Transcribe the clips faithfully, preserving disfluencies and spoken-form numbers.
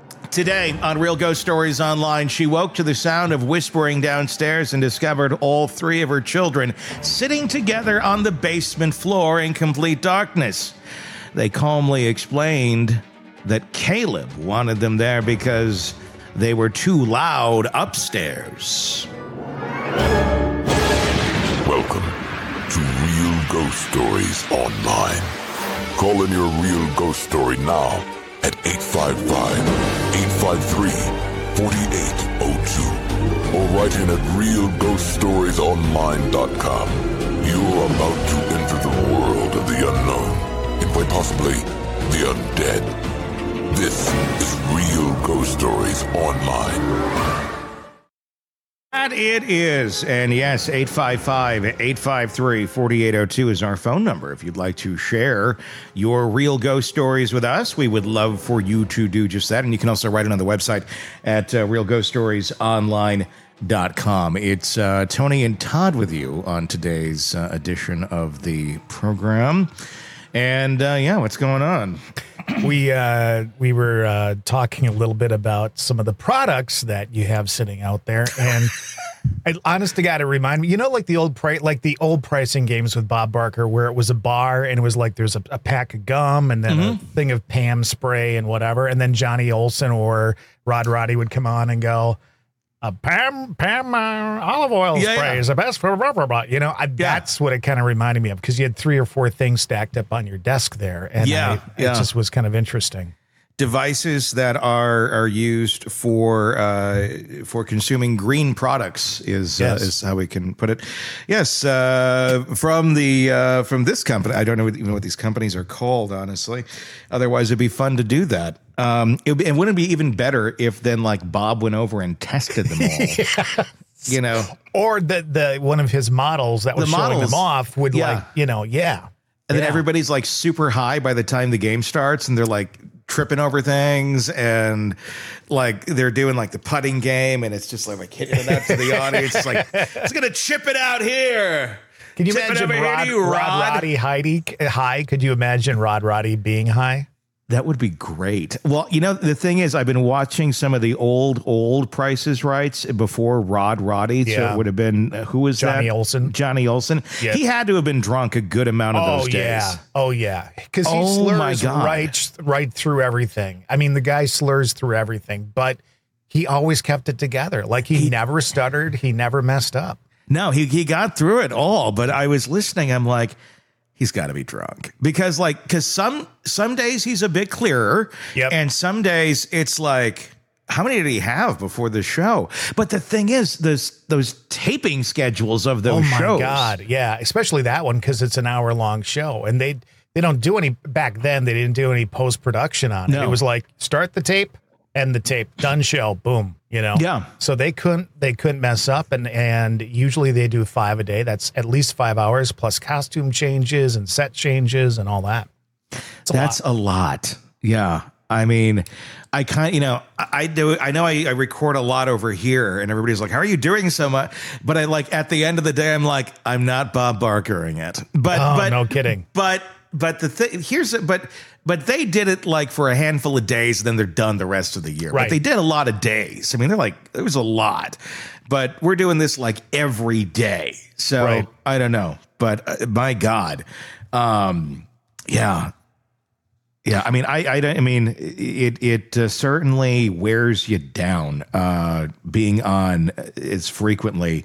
Today on Real Ghost Stories Online, she woke to the sound of whispering downstairs and discovered all three of her children sitting together on the basement floor in complete darkness. They calmly explained that Caleb wanted them there because they were too loud upstairs. Welcome to Real Ghost Stories Online. Call in your real ghost story now at eight five five, eight five three, four eight zero two or write in at real ghost stories online dot com. You're about to enter the world of the unknown and quite possibly the undead. This is Real Ghost Stories Online. That it is. And yes, eight five five, eight five three, four eight zero two is our phone number. If you'd like to share your real ghost stories with us, we would love for you to do just that. And you can also write it on the website at uh, real ghost stories online dot com. It's uh, Tony and Todd with you on today's uh, edition of the program. And uh, yeah, what's going on? We uh, we were uh, talking a little bit about some of the products that you have sitting out there, and I, honest to God, it reminded me, you know, like the old pri- like the old pricing games with Bob Barker, where it was a bar and it was like there's a, a pack of gum and then mm-hmm. a thing of Pam spray and whatever, and then Johnny Olson or Rod Roddy would come on and go, Uh, Pam, Pam, uh, olive oil yeah, spray yeah. is the best for blah, blah, blah. You know, I, yeah. that's what it kind of reminded me of, because you had three or four things stacked up on your desk there, and yeah, I, yeah. it just was kind of interesting. Devices that are are used for uh, for consuming green products is Yes. uh, is how we can put it. Yes, uh, from the uh, from this company. I don't know even what these companies are called, honestly. Otherwise, it'd be fun to do that. Um, it, it wouldn't be even better if then like Bob went over and tested them all. yeah. You know, or the the one of his models that was The showing models, them off would yeah. like, you know, yeah. And then Yeah. everybody's like super high by the time the game starts, and they're like tripping over things, and like they're doing like the putting game, and it's just like, like hitting it out to the audience. It's like, it's gonna chip it out here. Can you Chip it imagine over here Rod, to you, Rod Rod. Roddy Heidi, high? Could you imagine Rod Roddy being high? That would be great. Well, you know, the thing is, I've been watching some of the old, old Prices Rights before Rod Roddy. So Yeah. it would have been, uh, who was Johnny that? Olson. Johnny Olson. Yeah. He had to have been drunk a good amount of Oh those days. yeah, oh yeah, because he Oh, my slurs God. right right through everything. I mean, the guy slurs through everything, but he always kept it together. Like he, He- never stuttered, he never messed up. No, he he got through it all, but I was listening. I'm like, he's got to be drunk, because like because some some days he's a bit clearer, Yep. and some days it's like, how many did he have before the show? But the thing is, those those taping schedules of those Oh my shows. God, yeah, especially that one, because it's an hour long show, and they they don't do any back then. They didn't do any post production on it. No. It was like start the tape, end the tape, done show, boom. You know, Yeah. So they couldn't they couldn't mess up, and and usually they do five a day. That's at least five hours plus costume changes and set changes and all that. It's a That's lot. a lot. Yeah. I mean, I kind you know, I, I do. I know I, I record a lot over here, and everybody's like, how are you doing so much? But I like at the end of the day, I'm like, I'm not Bob Barkering it. But, Oh, but no kidding. But, but the thing here's, but, but they did it like for a handful of days, and then they're done the rest of the year. Right. But they did a lot of days. I mean, they're like, it was a lot, but we're doing this like every day. So Right. I don't know, but uh, my God. Um, yeah. Yeah, I mean, I, I, don't- I mean, it, it uh, certainly wears you down uh, being on as frequently.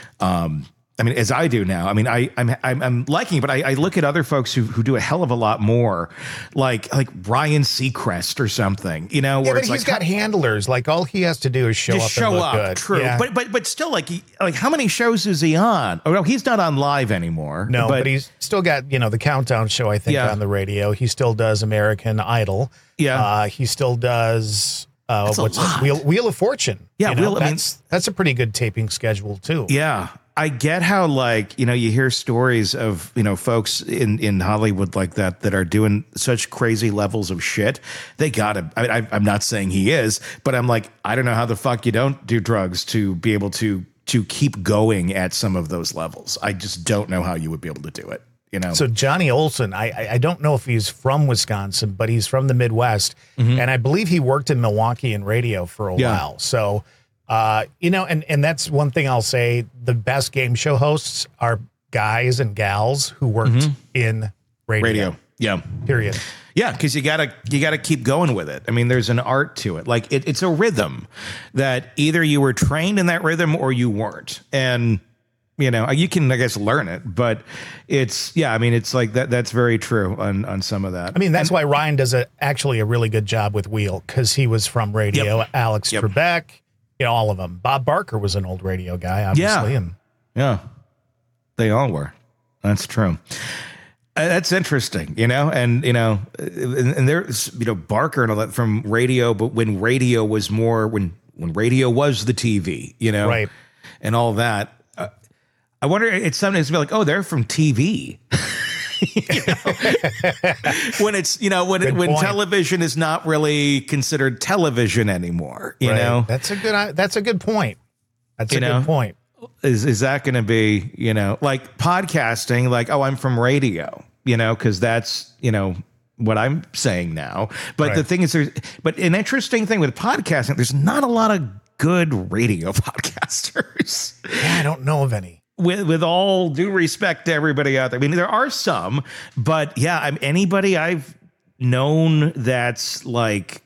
Um, I mean, as I do now. I mean, I, I'm, I'm, I'm liking it, but I, I look at other folks who, who do a hell of a lot more, like, like Ryan Seacrest or something. You know, Yeah, where but it's he's like got handlers. Like all he has to do is show just up show and look up. good. True, Yeah. but but but still, like, he, like how many shows is he on? Oh no, he's not on live anymore. No, but, he's still got, you know, the Countdown show, I think, Yeah. on the radio. He still does American Idol. Yeah. Uh, he still does uh, That's a what's lot. it? Wheel, Wheel of Fortune. Yeah, You know, Wheel- I mean- that's that's a pretty good taping schedule too. Yeah. I get how, like, you know, you hear stories of, you know, folks in, in Hollywood like that that are doing such crazy levels of shit. They gotta, I, I, I'm not saying he is, but I'm like, I don't know how the fuck you don't do drugs to be able to, to keep going at some of those levels. I just don't know how you would be able to do it. you know. So Johnny Olson, I I- I don't know if he's from Wisconsin, but he's from the Midwest, and I believe he worked in Milwaukee in radio for a Yeah. while. So, uh, you know, and and that's one thing I'll say: the best game show hosts are guys and gals who worked in radio. radio. Yeah. Period. Yeah, because you gotta you gotta keep going with it. I mean, there's an art to it. Like it, it's a rhythm that either you were trained in that rhythm or you weren't. And you know, you can I guess learn it, but it's yeah. I mean, it's like that. That's very true on on some of that. I mean, that's why Ryan does a actually a really good job with Wheel, because he was from radio. Yep. Alex Yep. Trebek, you know, all of them. Bob Barker was an old radio guy, obviously, Yeah. and Yeah, they all were. That's true. Uh, That's interesting, you know, and you know, and, and there's you know Barker and all that from radio, but when radio was more when when radio was the T V, you know, Right. and all that. Uh, I wonder. It's something to be like, oh, they're from T V. You know? When it's you know when Good when point. television is not really considered television anymore, you Right. know, that's a good that's a good point. That's You a know? good point. is is that going to be, you know, like podcasting, like, oh, I'm from radio, you know, because that's, you know, what I'm saying now. But the Right. thing is, there's, but an interesting thing with podcasting, there's not a lot of good radio podcasters. Yeah, I don't know of any. With with all due respect to everybody out there, I mean, there are some, but yeah, I'm anybody I've known that's like,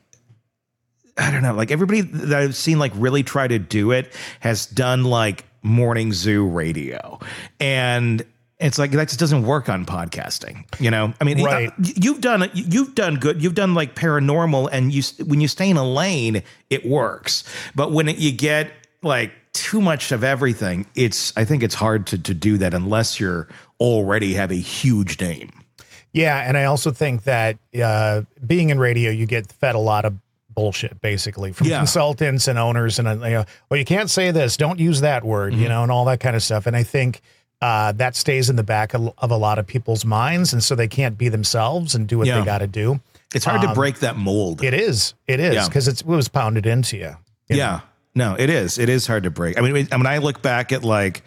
I don't know, like everybody that I've seen like really try to do it has done like morning zoo radio, and it's like that just doesn't work on podcasting. You know, I mean, Right. uh, you've done you've done good. You've done like paranormal, and you when you stay in a lane, it works. But when it, you get like too much of everything, it's I think it's hard to to do that unless you're already have a huge name. Yeah, and I also think that uh, being in radio, you get fed a lot of bullshit, basically, from Yeah. consultants and owners, and uh, you know, well, you can't say this, don't use that word, Mm-hmm. you know, and all that kind of stuff. And I think uh, that stays in the back of, of a lot of people's minds, and so they can't be themselves and do what Yeah. they got to do. It's hard to break that mold. It is, it is, Yeah. because it was pounded into you. you know? Yeah, no, it is. It is hard to break. I mean, when- when I look back at like,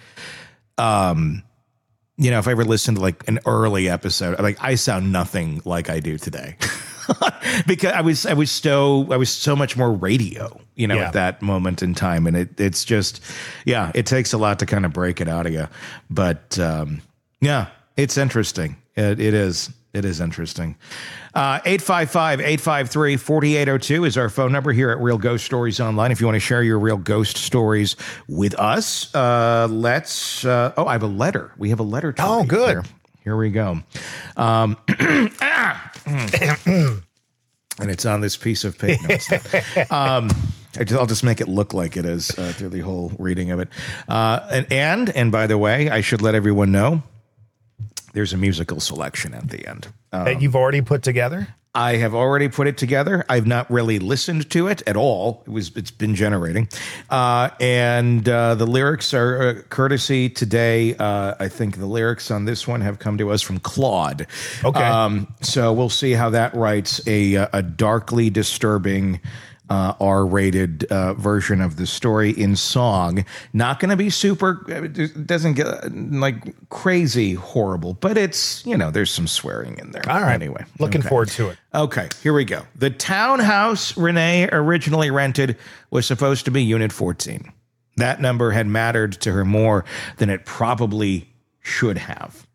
um, you know, if I ever listened to like an early episode, like I sound nothing like I do today, because I was I was so I was so much more radio, you know, Yeah. at that moment in time, and it it's just, yeah, it takes a lot to kind of break it out of you, but um, yeah, it's interesting. It, it is. It is interesting. Uh, eight five five, eight five three, four eight zero two is our phone number here at Real Ghost Stories Online. If you want to share your real ghost stories with us, uh, let's. Uh, oh, I have a letter. We have a letter. To Oh, read good. Here. Here we go. Um, ah, and it's on this piece of paper. No, it's not. um, I just, I'll just make it look like it is uh, through the whole reading of it. Uh, and, and and by the way, I should let everyone know there's a musical selection at the end. Uh, That you've already put together. I have already put it together. I've not really listened to it at all. It was it's been generating, uh, and uh, the lyrics are uh, courtesy today. Uh, I think the lyrics on this one have come to us from Claude. Okay. Um, so we'll see how that writes a a darkly disturbing. Uh, R-rated uh, version of the story in song. Not going to be super. It doesn't get uh, like crazy horrible, but it's you know there's some swearing in there. All right. Anyway, Looking okay. forward to it. Okay, here we go. The townhouse Renee originally rented was supposed to be Unit fourteen. That number had mattered to her more than it probably should have.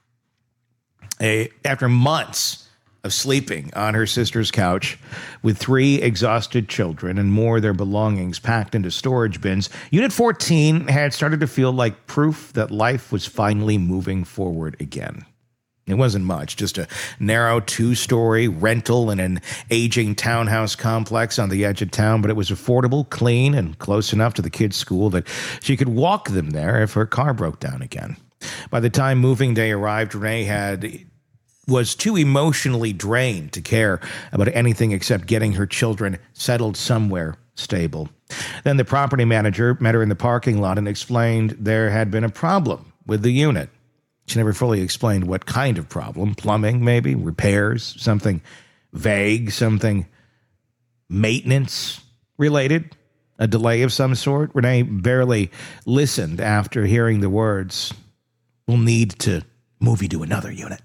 A, after months of sleeping on her sister's couch with three exhausted children and more of their belongings packed into storage bins, Unit fourteen had started to feel like proof that life was finally moving forward again. It wasn't much, just a narrow two-story rental in an aging townhouse complex on the edge of town, but it was affordable, clean, and close enough to the kids' school that she could walk them there if her car broke down again. By the time moving day arrived, Renee had was too emotionally drained to care about anything except getting her children settled somewhere stable. Then the property manager met her in the parking lot and explained there had been a problem with the unit. She never fully explained what kind of problem. Plumbing, maybe, repairs, something vague, something maintenance related, a delay of some sort. Renee barely listened after hearing the words, "We'll need to move you to another unit.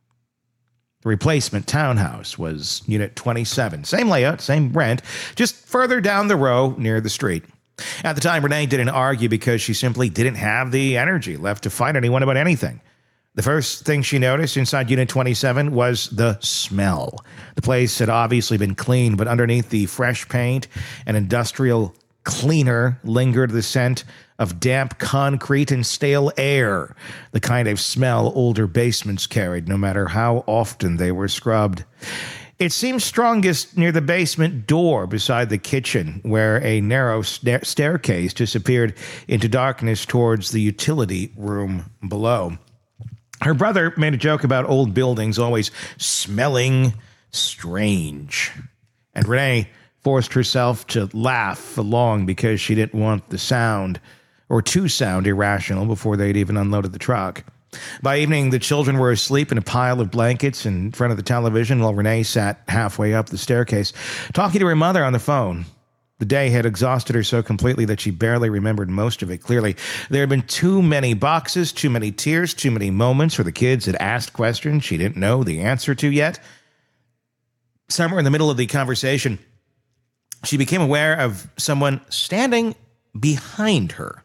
The replacement townhouse was Unit twenty-seven. Same layout, same rent, just further down the row near the street. At the time, Renee didn't argue because she simply didn't have the energy left to fight anyone about anything. The first thing she noticed inside Unit twenty-seven was the smell. The place had obviously been cleaned, but underneath the fresh paint and industrial cleaner lingered the scent of damp concrete and stale air, the kind of smell older basements carried, no matter how often they were scrubbed. It seemed strongest near the basement door beside the kitchen, where a narrow sta- staircase disappeared into darkness towards the utility room below. Her brother made a joke about old buildings always smelling strange, and Renee forced herself to laugh along because she didn't want the sound, or to sound irrational, before they'd even unloaded the truck. By evening, the children were asleep in a pile of blankets in front of the television while Renee sat halfway up the staircase, talking to her mother on the phone. The day had exhausted her so completely that she barely remembered most of it clearly. There had been too many boxes, too many tears, too many moments where the kids had asked questions she didn't know the answer to yet. Somewhere in the middle of the conversation, she became aware of someone standing behind her.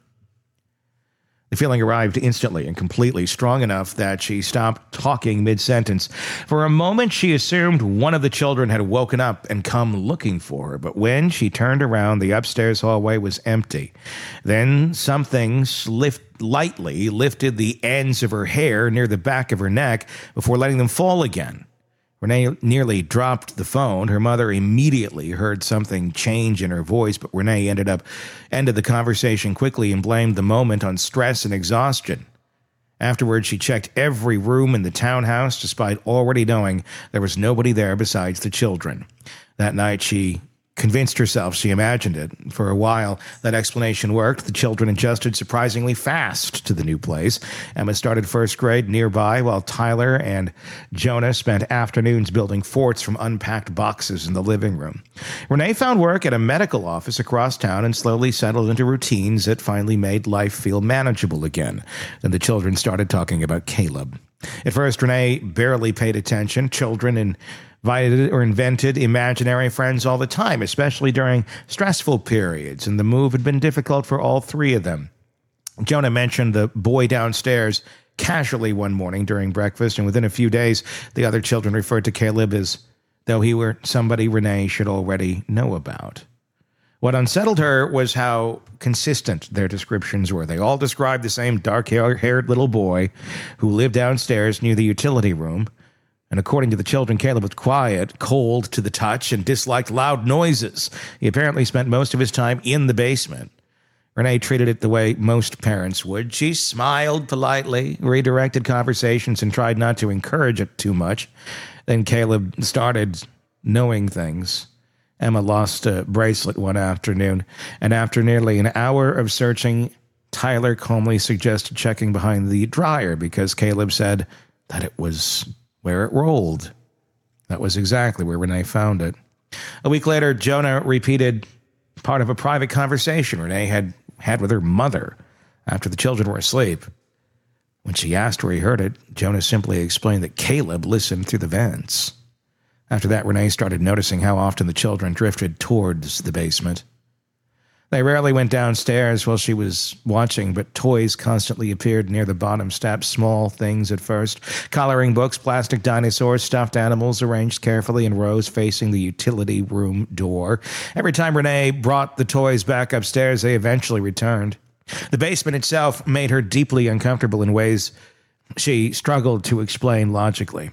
The feeling arrived instantly and completely, strong enough that she stopped talking mid-sentence. For a moment, she assumed one of the children had woken up and come looking for her, but when she turned around, the upstairs hallway was empty. Then something lift, lightly lifted the ends of her hair near the back of her neck before letting them fall again. Renee nearly dropped the phone. Her mother immediately heard something change in her voice, but Renee ended up ended the conversation quickly and blamed the moment on stress and exhaustion. Afterwards, she checked every room in the townhouse, despite already knowing there was nobody there besides the children. That night, she convinced herself she imagined it. For a while, that explanation worked. The children adjusted surprisingly fast to the new place. Emma started first grade nearby, while Tyler and Jonah spent afternoons building forts from unpacked boxes in the living room. Renee found work at a medical office across town and slowly settled into routines that finally made life feel manageable again. Then the children started talking about Caleb. At first, Renee barely paid attention. Children and Invited or invented imaginary friends all the time, especially during stressful periods, and the move had been difficult for all three of them. Jonah mentioned the boy downstairs casually one morning during breakfast, and within a few days, the other children referred to Caleb as though he were somebody Renee should already know about. What unsettled her was how consistent their descriptions were. They all described the same dark-haired little boy who lived downstairs near the utility room. And according to the children, Caleb was quiet, cold to the touch, and disliked loud noises. He apparently spent most of his time in the basement. Renee treated it the way most parents would. She smiled politely, redirected conversations, and tried not to encourage it too much. Then Caleb started knowing things. Emma lost a bracelet one afternoon, and after nearly an hour of searching, Tyler calmly suggested checking behind the dryer because Caleb said that it was where it rolled. That was exactly where Renee found it. A week later, Jonah repeated part of a private conversation Renee had had with her mother after the children were asleep. When she asked where he heard it, Jonah simply explained that Caleb listened through the vents. After that, Renee started noticing how often the children drifted towards the basement. They rarely went downstairs while she was watching, but toys constantly appeared near the bottom steps, small things at first. Coloring books, plastic dinosaurs, stuffed animals arranged carefully in rows facing the utility room door. Every time Renee brought the toys back upstairs, they eventually returned. The basement itself made her deeply uncomfortable in ways she struggled to explain logically.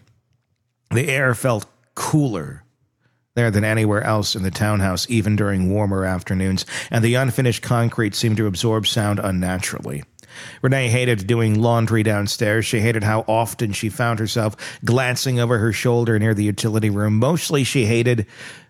The air felt cooler there than anywhere else in the townhouse, even during warmer afternoons, and the unfinished concrete seemed to absorb sound unnaturally. Renee hated doing laundry downstairs. She hated how often she found herself glancing over her shoulder near the utility room. Mostly she hated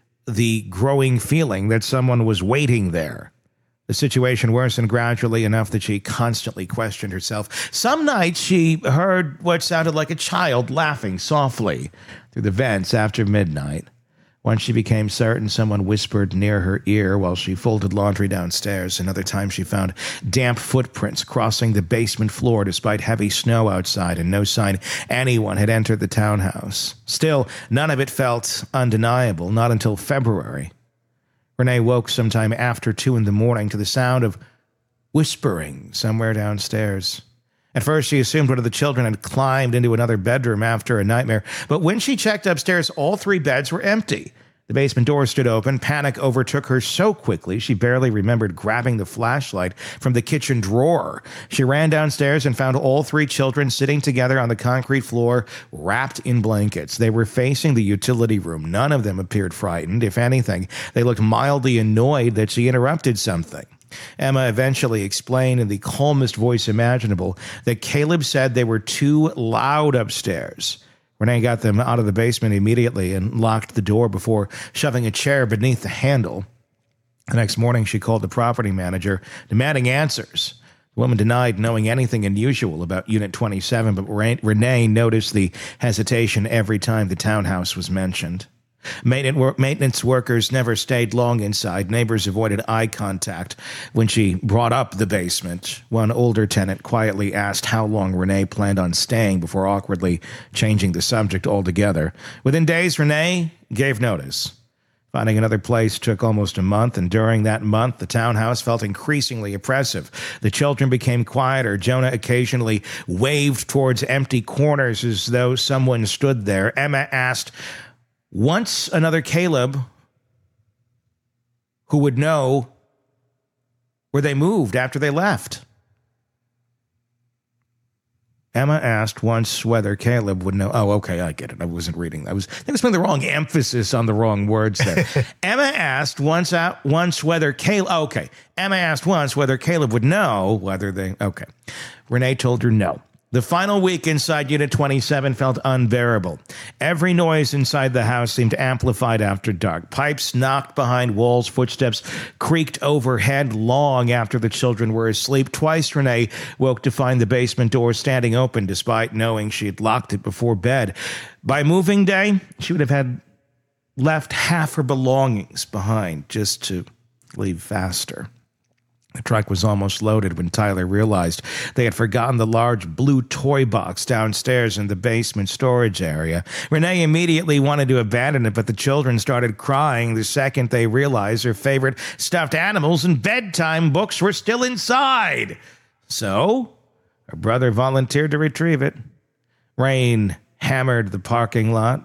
the growing feeling that someone was waiting there. The situation worsened gradually enough that she constantly questioned herself. Some nights she heard what sounded like a child laughing softly through the vents after midnight. Once she became certain someone whispered near her ear while she folded laundry downstairs. Another time she found damp footprints crossing the basement floor despite heavy snow outside and no sign anyone had entered the townhouse. Still, none of it felt undeniable, not until February. Renee woke sometime after two in the morning to the sound of whispering somewhere downstairs. At first, she assumed one of the children had climbed into another bedroom after a nightmare, but when she checked upstairs, all three beds were empty. The basement door stood open. Panic overtook her so quickly she barely remembered grabbing the flashlight from the kitchen drawer. She ran downstairs and found all three children sitting together on the concrete floor, wrapped in blankets. They were facing the utility room. None of them appeared frightened. If anything, they looked mildly annoyed that she interrupted something. Emma eventually explained in the calmest voice imaginable that Caleb said they were too loud upstairs. Renee got them out of the basement immediately and locked the door before shoving a chair beneath the handle. The next morning, she called the property manager, demanding answers. The woman denied knowing anything unusual about Unit twenty-seven, but Renee noticed the hesitation every time the townhouse was mentioned. Maintenance workers never stayed long inside. Neighbors avoided eye contact when she brought up the basement. One older tenant quietly asked how long Renee planned on staying before awkwardly changing the subject altogether. Within days, Renee gave notice. Finding another place took almost a month, and during that month, the townhouse felt increasingly oppressive. The children became quieter. Jonah occasionally waved towards empty corners as though someone stood there. Emma asked, once another Caleb who would know where they moved after they left. Emma asked once whether Caleb would know. Oh, okay, I get it. I wasn't reading. I was, I was putting the wrong emphasis on the wrong words there. Emma asked once out, once whether Caleb. Oh, okay. Emma asked once whether Caleb would know whether they. Okay. Renee told her no. The final week inside Unit twenty-seven felt unbearable. Every noise inside the house seemed amplified after dark. Pipes knocked behind walls, footsteps creaked overhead long after the children were asleep. Twice Renee woke to find the basement door standing open despite knowing she had locked it before bed. By moving day, she would have had left half her belongings behind just to leave faster. The truck was almost loaded when Tyler realized they had forgotten the large blue toy box downstairs in the basement storage area. Renee immediately wanted to abandon it, but the children started crying the second they realized their favorite stuffed animals and bedtime books were still inside. So, her brother volunteered to retrieve it. Rain hammered the parking lot.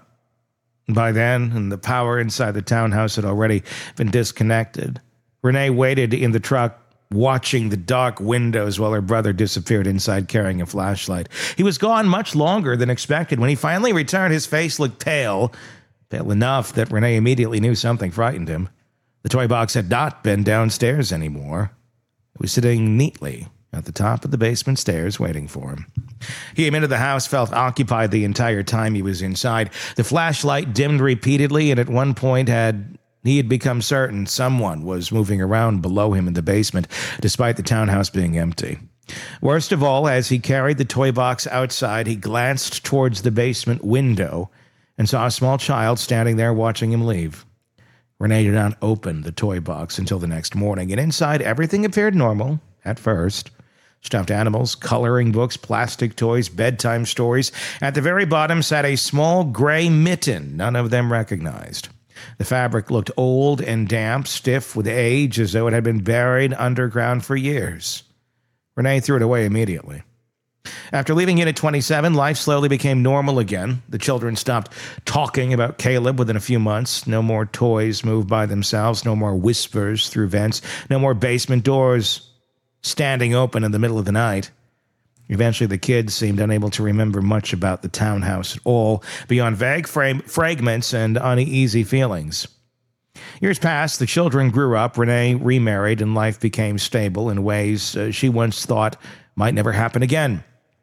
By then, and the power inside the townhouse had already been disconnected. Renee waited in the truck, watching the dark windows while her brother disappeared inside carrying a flashlight. He was gone much longer than expected. When he finally returned, his face looked pale, pale enough that Renee immediately knew something frightened him. The toy box had not been downstairs anymore. It was sitting neatly at the top of the basement stairs waiting for him. He came into the house, felt occupied the entire time he was inside. The flashlight dimmed repeatedly, and at one point had... He had become certain someone was moving around below him in the basement, despite the townhouse being empty. Worst of all, as he carried the toy box outside, he glanced towards the basement window and saw a small child standing there watching him leave. Renee did not open the toy box until the next morning, and inside everything appeared normal at first. Stuffed animals, coloring books, plastic toys, bedtime stories. At the very bottom sat a small gray mitten, none of them recognized. The fabric looked old and damp, stiff with age, as though it had been buried underground for years. Renee threw it away immediately. After leaving Unit twenty-seven, life slowly became normal again. The children stopped talking about Caleb within a few months. No more toys moved by themselves, no more whispers through vents, no more basement doors standing open in the middle of the night. Eventually, the kids seemed unable to remember much about the townhouse at all, beyond vague frame, fragments and uneasy feelings. Years passed, the children grew up, Renee remarried, and life became stable in ways uh, she once thought might never happen again.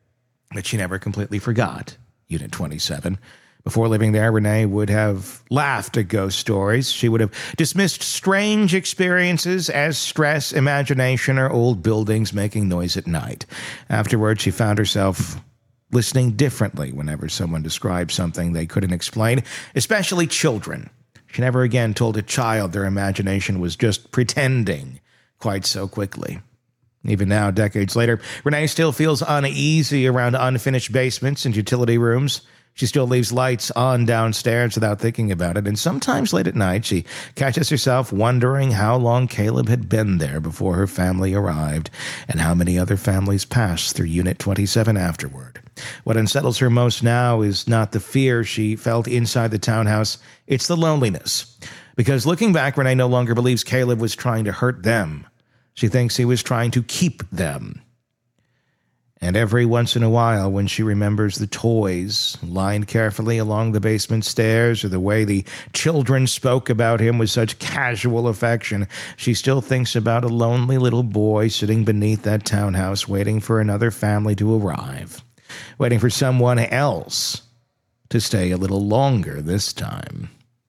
But she never completely forgot Unit twenty-seven. Before living there, Renee would have laughed at ghost stories. She would have dismissed strange experiences as stress, imagination, or old buildings making noise at night. Afterward, she found herself listening differently whenever someone described something they couldn't explain, especially children. She never again told a child their imagination was just pretending quite so quickly. Even now, decades later, Renee still feels uneasy around unfinished basements and utility rooms. She still leaves lights on downstairs without thinking about it, and sometimes late at night, she catches herself wondering how long Caleb had been there before her family arrived, and how many other families passed through Unit twenty-seven afterward. What unsettles her most now is not the fear she felt inside the townhouse, it's the loneliness. Because looking back, Renee no longer believes Caleb was trying to hurt them. She thinks he was trying to keep them. And every once in a while, when she remembers the toys lined carefully along the basement stairs or the way the children spoke about him with such casual affection, she still thinks about a lonely little boy sitting beneath that townhouse waiting for another family to arrive, waiting for someone else to stay a little longer this time.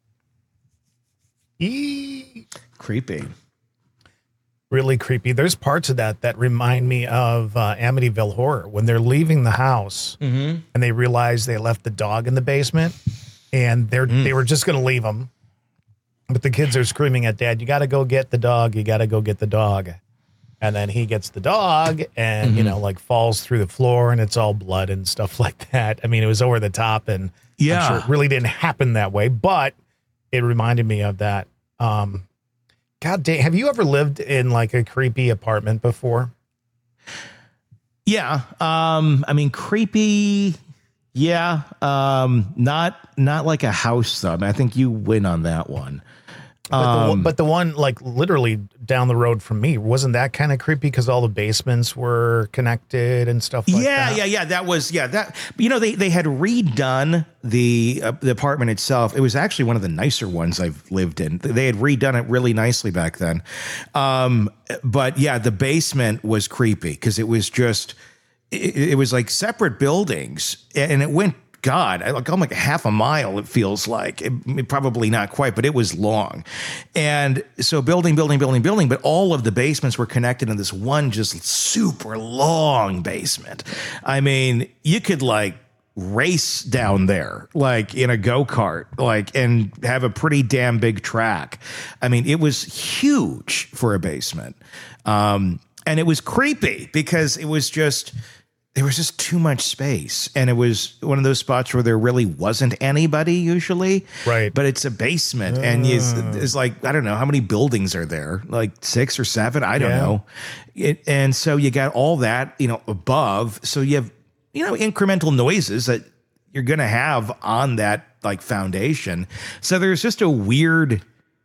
Eee. Creepy. Really creepy. There's parts of that that remind me of uh, Amityville Horror when they're leaving the house Mm-hmm. and they realize they left the dog in the basement and they're Mm. they were just going to leave him, but the kids are screaming at Dad, "You got to go get the dog! You got to go get the dog!" And then he gets the dog and Mm-hmm. you know like falls through the floor and it's all blood and stuff like that. I mean, it was over the top and Yeah. I'm sure it really didn't happen that way, but it reminded me of that. Um, God damn, have you ever lived in like a creepy apartment before? Yeah. Um, I mean, creepy. Yeah. Um, not, not like a house though. I mean, I think you win on that one. But, the, Um, one- but the one like literally down the road from me, wasn't that kind of creepy because all the basements were connected and stuff like yeah, that? yeah, yeah. That was, yeah, that, you know, they, they had redone the, uh, the apartment itself. It was actually one of the nicer ones I've lived in. They had redone it really nicely back then. Um, but yeah, the basement was creepy because it was just, it, it was like separate buildings and it went, God, I- like, I'm like half a mile, it feels like. It, it- probably not quite, but it was long. And so building, building, building, building, but all of the basements were connected in this one just super long basement. I mean, you could like race down there, like in a go-kart, like, and have a pretty damn big track. I mean, it was huge for a basement. Um, and it was creepy because it was just... there was just too much space. And it was one of those spots where there really wasn't anybody usually. Right. But it's a basement. And it's, it's like, I don't know, how many buildings are there? Like six or seven? I don't Yeah. know. It, and so you got all that, you know, above. So you have, you know, incremental noises that you're going to have on that like foundation. So there's just a weird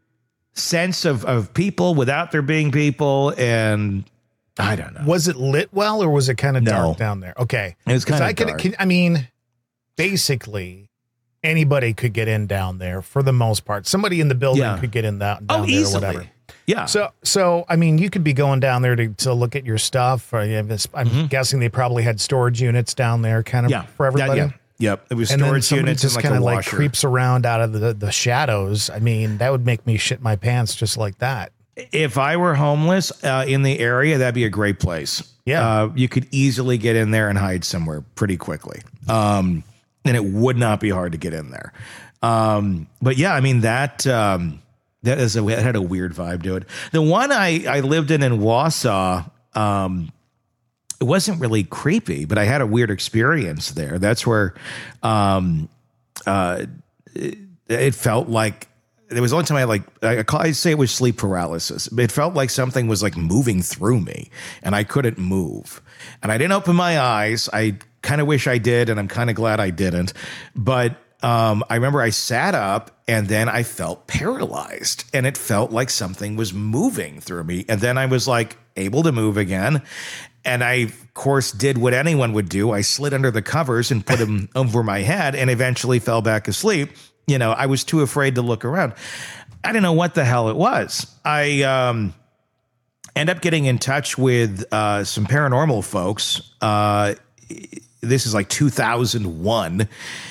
sense of, of people without there being people. And I don't know. Was it lit well or was it kind of No. dark down there? Okay. It was 'Cause kinda I could- dark. can- I mean, basically anybody could get in down there for the most part. Somebody in the building Yeah. could get in that down Oh, there easily. or whatever. Yeah. So, so I mean, you could be going down there to, to look at your stuff. Or, yeah, this- I'm guessing they probably had storage units down there, kind of Mm-hmm. yeah. for everybody. That- yeah. Yep. It was And then storage somebody units just and like kind a of like washer. creeps around out of the, the shadows. I mean, that would make me shit my pants just like that. If I were homeless uh, in the area, that'd be a great place. Yeah. Uh, you could easily get in there and hide somewhere pretty quickly. Um, and it would not be hard to get in there. Um, but yeah, I mean, that, um, that is a, it had a weird vibe to it. The one I, I lived in in Wausau, um, it wasn't really creepy, but I had a weird experience there. That's where, um, uh, it, it felt like, there was the only time I like, I, I say it was sleep paralysis. It felt like something was like moving through me and I couldn't move. And I didn't open my eyes. I kind of wish I did. And I'm kind of glad I didn't. But um, I remember I sat up and then I felt paralyzed and it felt like something was moving through me. And then I was like able to move again. And I, of course, did what anyone would do. I slid under the covers and put them over my head and eventually fell back asleep. You know, I was too afraid to look around. I didn't know what the hell it was. I um, end up getting in touch with uh, some paranormal folks. Uh, this is like two thousand one.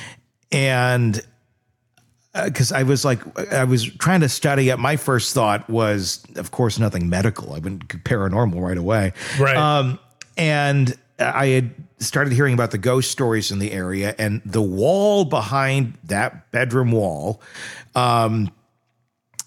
And because uh, I was like, I was trying to study it. My first thought was, of course, nothing medical. I went paranormal right away. Right. Um, and I had started hearing about the ghost stories in the area, and the wall behind that bedroom wall, um,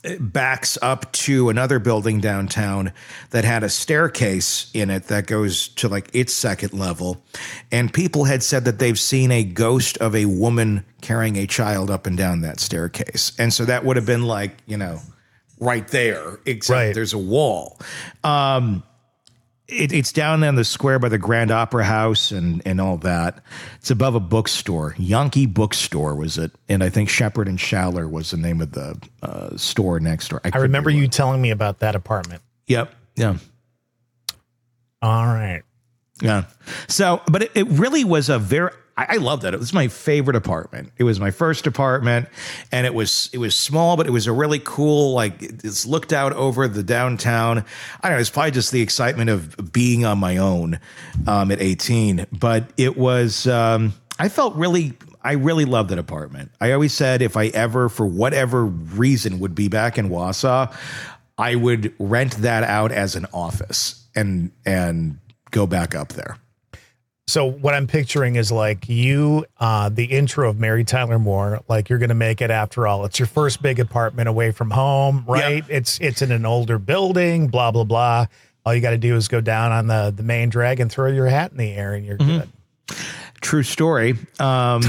backs up to another building downtown that had a staircase in it that goes to like its second level. And people had said that they've seen a ghost of a woman carrying a child up and down that staircase. And so that would have been like, you know, right there, except Right. there's a wall. Um, It, it's down in the square by the Grand Opera House and, and all that. It's above a bookstore. Yankee Bookstore was it. And I think Shepherd and Schaller was the name of the uh, store next door. I could remember be you wrong. telling me about that apartment. Yep. Yeah. All right. Yeah. So, but it, it really was a very, I, I loved it. It was my favorite apartment. It was my first apartment, and it was, it was small, but it was a really cool, like it's looked out over the downtown. I don't know. It's probably just the excitement of being on my own um, at eighteen, but it was, um, I felt really, I really loved that apartment. I always said if I ever, for whatever reason, would be back in Wausau, I would rent that out as an office and, and, go back up there. So what I'm picturing is like you, uh, the intro of Mary Tyler Moore, like you're going to make it after all. It's your first big apartment away from home, right? Yep. It's it's in an older building, blah, blah, blah. All you got to do is go down on the, the main drag and throw your hat in the air and you're Mm-hmm. good. True story. Um,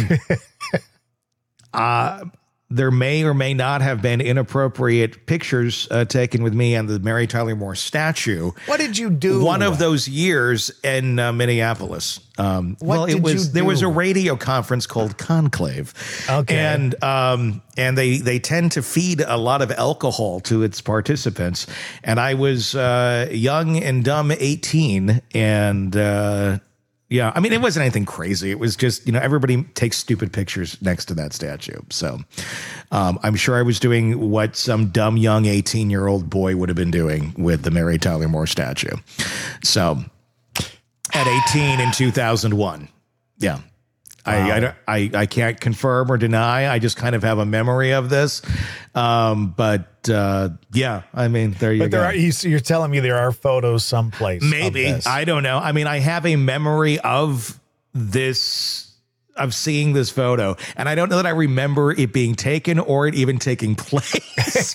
uh, there may or may not have been inappropriate pictures uh, taken with me and the Mary Tyler Moore statue. What did you do? One of those years in uh, Minneapolis. Um, What well, it did was you there was a do? radio conference called Conclave, Okay. and um, and they they tend to feed a lot of alcohol to its participants. And I was uh, young and dumb, eighteen, and. Uh, Yeah, I mean, it wasn't anything crazy. It was just, you know, everybody takes stupid pictures next to that statue. So um, I'm sure I was doing what some dumb young eighteen-year-old boy would have been doing with the Mary Tyler Moore statue. So at eighteen in two thousand one. Yeah. I, I, don't- I I can't confirm or deny. I just kind of have a memory of this. Um, but uh, yeah, I mean, there you But go. there are, you, you're telling me there are photos someplace. of Maybe. this. I don't know. I mean, I have a memory of this, of seeing this photo, and I don't know that I remember it being taken or it even taking place.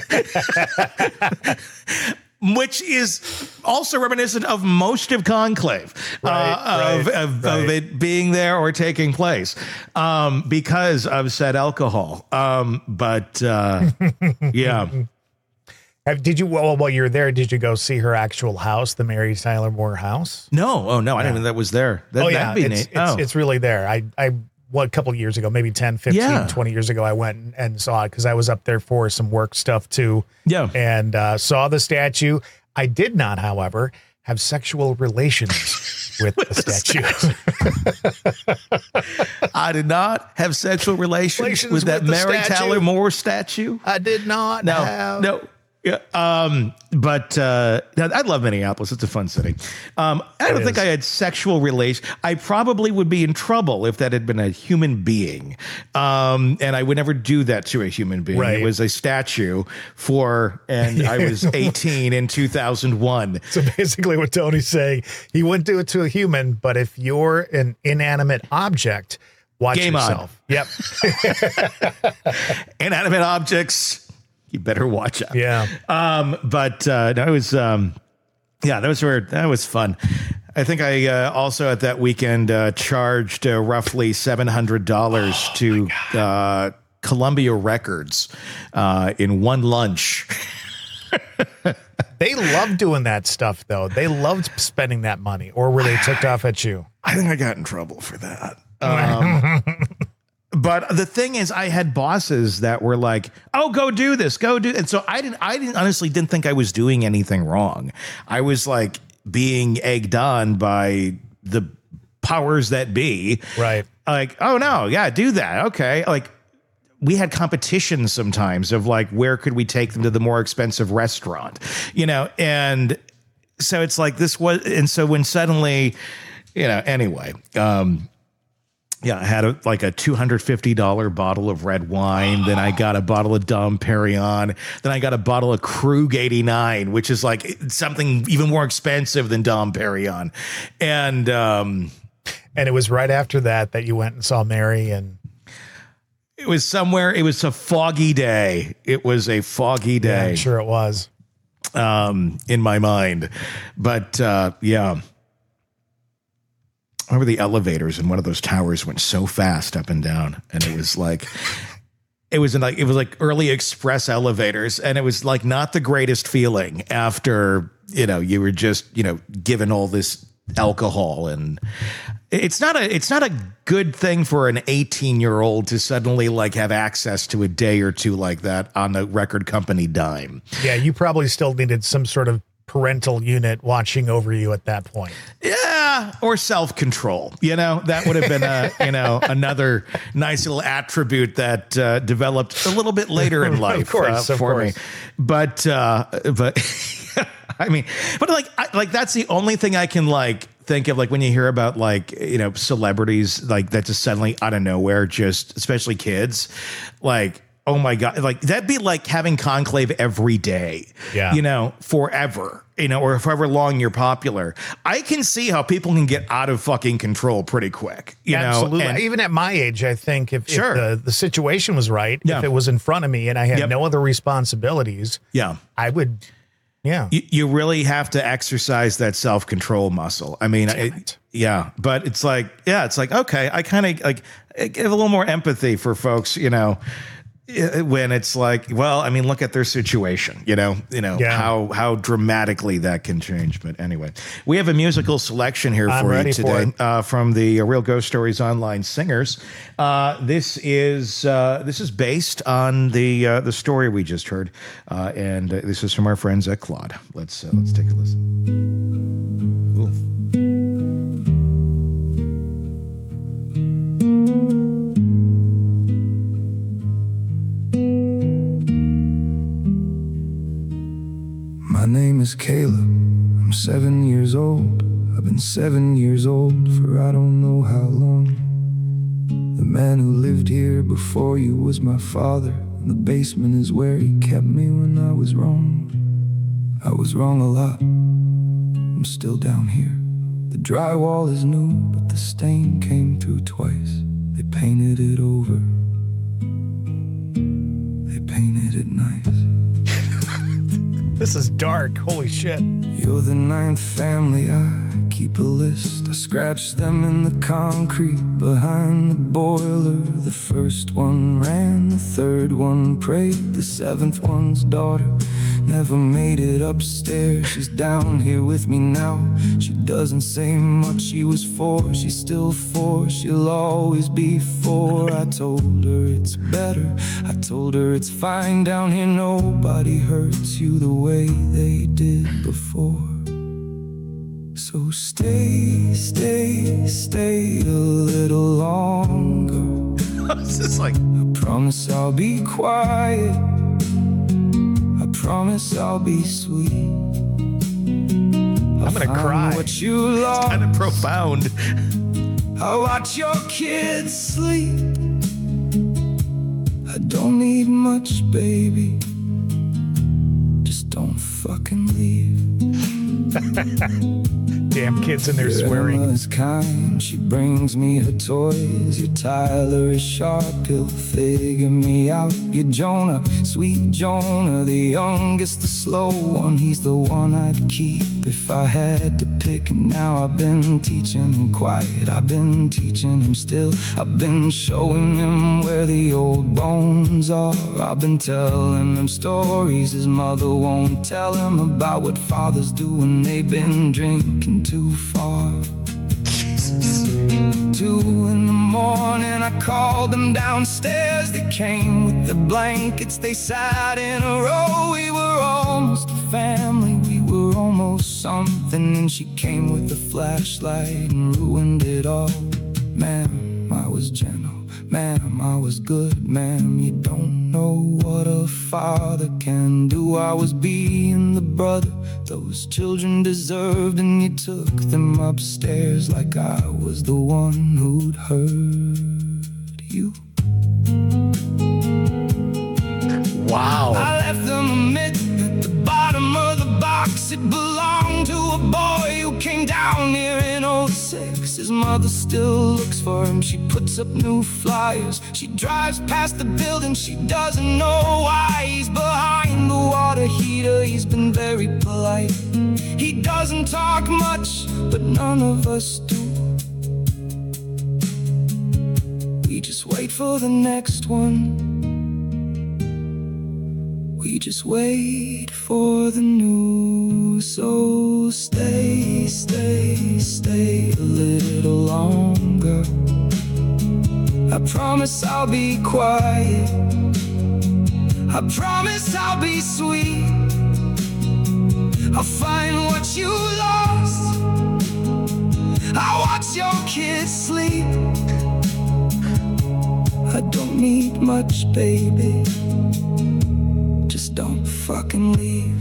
Which is also reminiscent of most of Conclave, Right, uh, of, right, of, right. of it being there or taking place, um, because of said alcohol. Um, but uh, yeah. Have, did you, well, while you were there, did you go see her actual house, the Mary Tyler Moore house? No, oh no, I didn't know that was there. That, Oh yeah, that'd be it's, neat. it's, oh. it's really there. I, I, what, a couple of years ago, maybe ten, fifteen, Yeah. twenty years ago, I went and, and saw it because I was up there for some work stuff too. Yeah. And uh, saw the statue. I did not, however, have sexual relations with the statue. I did not have sexual relations, Relations with that with the Mary statue. Tyler Moore statue. I did not No, have. no. Yeah, um, but uh, I love Minneapolis. It's a fun city. Um, I don't It think is. I had sexual relations. I probably would be in trouble if that had been a human being, um, and I would never do that to a human being. Right. It was a statue for, and I was eighteen in two thousand one. So basically what Tony's saying, he wouldn't do it to a human, but if you're an inanimate object, watch Game on. yourself. Yep. Inanimate objects. You better watch out. Yeah. Um, but uh, no, it was, um, yeah, those were, that was fun. I think I uh, also at that weekend uh, charged uh, roughly seven hundred dollars Oh, to uh, Columbia Records uh, in one lunch. They love doing that stuff, though. They loved spending that money, or were they ticked off at you? I think I got in trouble for that. Um, but the thing is, I had bosses that were like, "Oh, go do this, go do." And so I didn't. I didn't honestly didn't think I was doing anything wrong. I was like being egged on by the powers that be. Right. Like, oh no, yeah, do that. Okay, like. We had competitions sometimes of like, where could we take them to the more expensive restaurant, you know? And so it's like this was, and so when suddenly, you know, anyway, um, yeah, I had a, like a two hundred fifty dollars bottle of red wine. Then I got a bottle of Dom Perignon. Then I got a bottle of Krug eighty-nine, which is like something even more expensive than Dom Perignon. And, um, And it was right after that that you went and saw Mary and It was somewhere. It was a foggy day. It was a foggy Yeah, day I'm sure it was. um, in my mind. But uh, yeah. I remember the elevators in one of those towers went so fast up and down. And it was like, it was in like, it was like early express elevators. And it was like not the greatest feeling after, you know, you were just, you know, given all this alcohol. And it's not a, it's not a good thing for an eighteen year old to suddenly like have access to a day or two like that on the record company dime. Yeah, you probably still needed some sort of parental unit watching over you at that point. Yeah, or self-control. You know, that would have been a, you know, another nice little attribute that uh, developed a little bit later in life Of course, uh, of for course. me. But uh, but I mean, but like I, like that's the only thing I can like think of, like when you hear about like, you know, celebrities like that just suddenly out of nowhere, just especially kids, like, oh my God, like that'd be like having conclave every day, Yeah. you know, forever, you know, or however long you're popular. I can see how people can get out of fucking control pretty quick, you Absolutely. know. And Even at my age, I think if, Sure. if the, the situation was right, Yeah. if it was in front of me and I had Yep. no other responsibilities, yeah, I would, yeah. you, you really have to exercise that self-control muscle. I mean, it, it. yeah, but it's like, yeah, it's like, okay, I kind of like I give a little more empathy for folks, you know, i- when it's like, well, I mean, look at their situation, you know, you know, Yeah. how, how dramatically that can change. But anyway, we have a musical selection here I'm for you ready for today it. uh, from the uh, Real Ghost Stories Online singers. Uh, this is, uh, this is based on the, uh, the story we just heard. Uh, and uh, this is from our friends at Claude. Let's, uh, let's take a listen. Ooh. My name is Caleb, I'm seven years old. I've been seven years old for I don't know how long. The man who lived here before you was my father, and the basement is where he kept me when I was wrong. I was wrong a lot, I'm still down here. The drywall is new, but the stain came through twice. They painted it over, they painted it nice. This is dark. Holy shit. You're the ninth family, I keep a list. I scratched them in the concrete behind the boiler. The first one ran, the third one prayed, the seventh one's daughter never made it upstairs. She's down here with me now. She doesn't say much, she was four, she's still four, she'll always be four. I told her it's better, I told her it's fine down here. Nobody hurts you the way they did before. So stay, stay, stay a little longer. This is like, I promise I'll be quiet, I promise I'll be sweet. I'm gonna cry. What you lost, kind of profound. I'll watch your kids sleep. I don't need much, baby, just don't fucking leave. Damn kids in there Your swearing. Emma's kind, she brings me her toys. Your Tyler is sharp, he'll figure me out. Your Jonah, sweet Jonah, the youngest, the slow one. He's the one I'd keep if I had to pick. And now I've been teaching him quiet, I've been teaching him still. I've been showing him where the old bones are. I've been telling him stories his mother won't tell him about what fathers do when they've been drinking too far. Two in the morning, I called them downstairs. They came with the blankets, they sat in a row. We were almost a family, we were almost something. And she came with a flashlight and ruined it all. Ma'am, I was gentle, ma'am, I was good, ma'am. You don't know what a father can do. I was being the brother those children deserved, and you took them upstairs like I was the one who'd hurt you. Wow. I left them a mitt at the bottom of the box. It belonged to a boy who came down here in oh six, his mother still looks for him. She puts up new flyers. She drives past the building, she doesn't know why. He's behind the water heater, he's been very polite. He doesn't talk much, but none of us do. We just wait for the next one. We just wait for the news. So stay, stay, stay a little longer. I promise I'll be quiet. I promise I'll be sweet. I'll find what you lost. I'll watch your kids sleep. I don't need much, baby. Just don't fucking leave.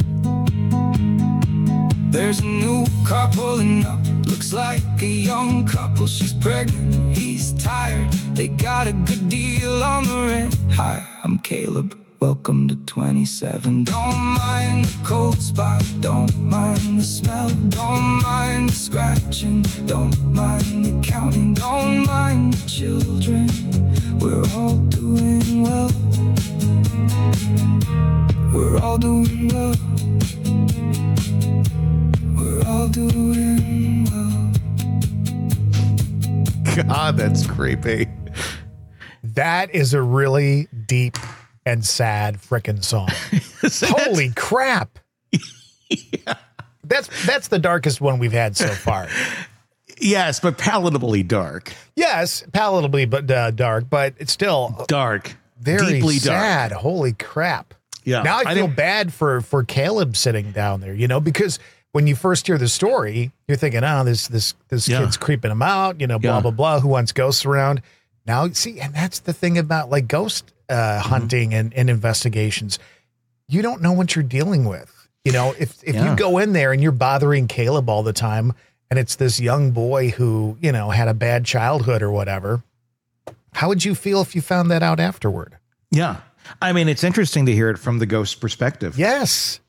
There's a new car pulling up. Looks like a young couple. She's pregnant, he's tired. They got a good deal on the rent. Hi, I'm Caleb. Welcome to twenty-seven. Don't mind the cold spot. Don't mind the smell. Don't mind the scratching. Don't mind the counting. Don't mind the children. We're all doing well. We're all doing well. We're all doing well. God, that's creepy. That is a really deep and sad frickin' song. Holy crap. Yeah. That's that's the darkest one we've had so far. Yes, but palatably dark. Yes, palatably but uh, dark, but it's still Dark. very Deeply sad. dark. Holy crap. Yeah. Now I feel think- bad for for Caleb sitting down there, you know, because when you first hear the story, you're thinking, oh, this this this Yeah. kid's creeping him out, you know, blah, Yeah. blah, blah. Who wants ghosts around? Now, see, and that's the thing about like ghost uh, hunting and, and investigations. You don't know what you're dealing with. You know, if, if Yeah. you go in there and you're bothering Caleb all the time, and it's this young boy who, you know, had a bad childhood or whatever, how would you feel if you found that out afterward? Yeah. I mean, it's interesting to hear it from the ghost perspective. Yes.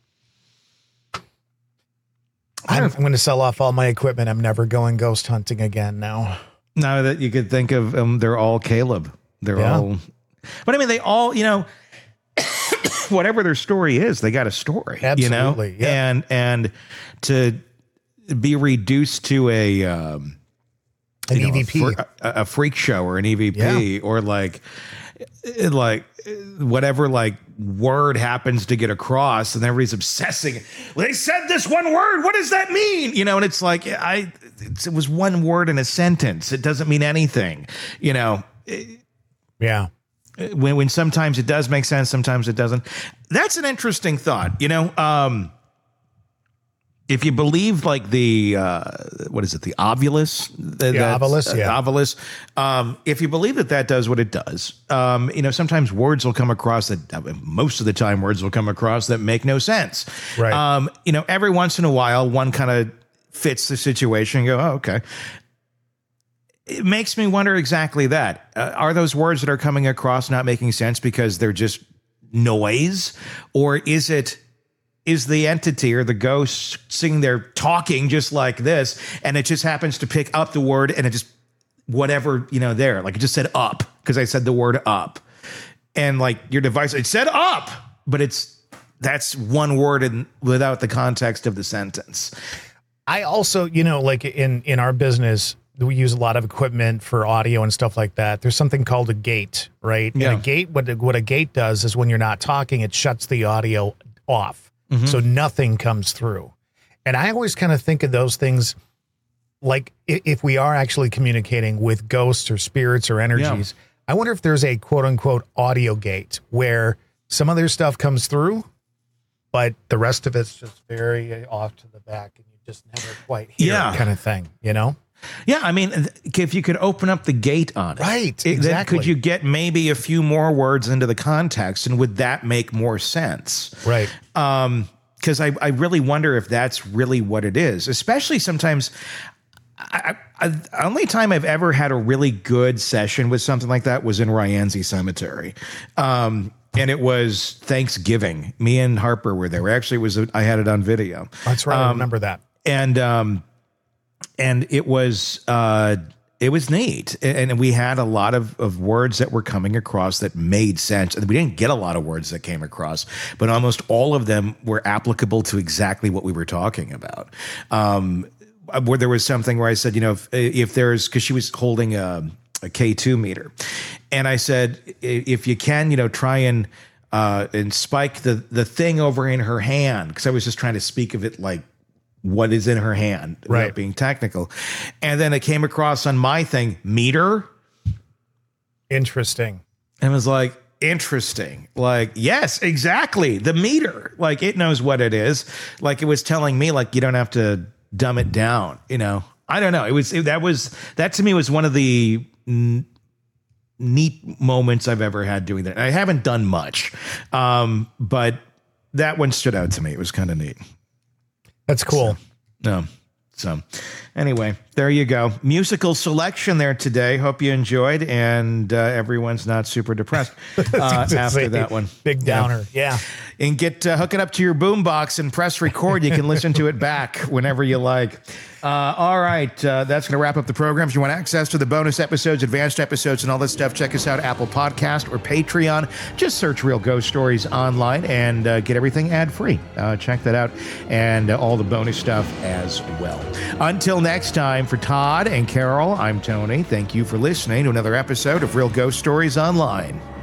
I'm, I'm going to sell off all my equipment. I'm never going ghost hunting again now. Now that you could think of them, they're all Caleb. They're Yeah. all, but I mean, they all, you know, whatever their story is, they got a story, Absolutely, you know, yeah. and, and to be reduced to a, um, An you know, E V P. A, fr- a, a freak show or an E V P Yeah. or like, like whatever, like word happens to get across and everybody's obsessing. Well, they said this one word. What does that mean? You know, and it's like, I, it's, it was one word in a sentence. It doesn't mean anything, you know, Yeah. when, when sometimes it does make sense, sometimes it doesn't. That's an interesting thought, you know, um, if you believe like the, uh, what is it? The ovulus, the, Yeah, that's- ovulus, uh, yeah. ovulus. Um, if you believe that that does what it does, um, you know, sometimes words will come across that uh, most of the time words will come across that make no sense. Right. Um, you know, every once in a while, one kind of fits the situation and go, oh, okay. It makes me wonder exactly that. Uh, are those words that are coming across not making sense because they're just noise? Or is it, is the entity or the ghost sitting there talking just like this, and it just happens to pick up the word and it just, whatever, you know, there, like it just said up because I said the word up. And like your device, it said up, but it's, that's one word in, without the context of the sentence. I also, you know, like in, in our business, we use a lot of equipment for audio and stuff like that. There's something called a gate, right? Yeah. And a gate, what, what a gate does is when you're not talking, it shuts the audio off. So nothing comes through. And I always kind of think of those things like i- if we are actually communicating with ghosts or spirits or energies, I wonder if there's a quote unquote audio gate where some of their stuff comes through, but the rest of it's just very off to the back and you just never quite hear Yeah. it kind of thing, you know? Yeah, I mean, if you could open up the gate on it, Right, it- then exactly. could you get maybe a few more words into the context, and would that make more sense? Right. Um, because I, I really wonder if that's really what it is. Especially sometimes, I, I, the only time I've ever had a really good session with something like that was in Ryanzi Cemetery. Um, and it was Thanksgiving. Me and Harper were there. Actually, it was I had it on video. That's right. I Um, remember that. And um, and it was uh, it was neat, and, and we had a lot of, of words that were coming across that made sense, and we didn't get a lot of words that came across, but almost all of them were applicable to exactly what we were talking about. Um, where there was something where I said, you know, if, if there's, because she was holding a, a K two meter, and I said, if you can, you know, try and uh, and spike the the thing over in her hand, because I was just trying to speak of it like what is in her hand, right, without being technical. And then it came across on my thing, meter. Interesting. And was like, interesting. Like, yes, exactly. The meter, like it knows what it is. Like it was telling me, like, you don't have to dumb it down. You know, I don't know. It was, it, that was, that to me was one of the n- neat moments I've ever had doing that. I haven't done much, um, but that one stood out to me. It was kind of neat. That's cool. No. So anyway, there you go. Musical selection there today. Hope you enjoyed, and uh, everyone's not super depressed uh, after that one. Big downer. Yeah. yeah. And get uh, hook it up to your boombox and press record. You can listen to it back whenever you like. Uh, all right. Uh, that's going to wrap up the program. If you want access to the bonus episodes, advanced episodes, and all this stuff, check us out, Apple Podcast or Patreon. Just search Real Ghost Stories online and uh, get everything ad-free. Uh, check that out, and uh, all the bonus stuff as well. Until next time, for Todd and Carol, I'm Tony. Thank you for listening to another episode of Real Ghost Stories Online.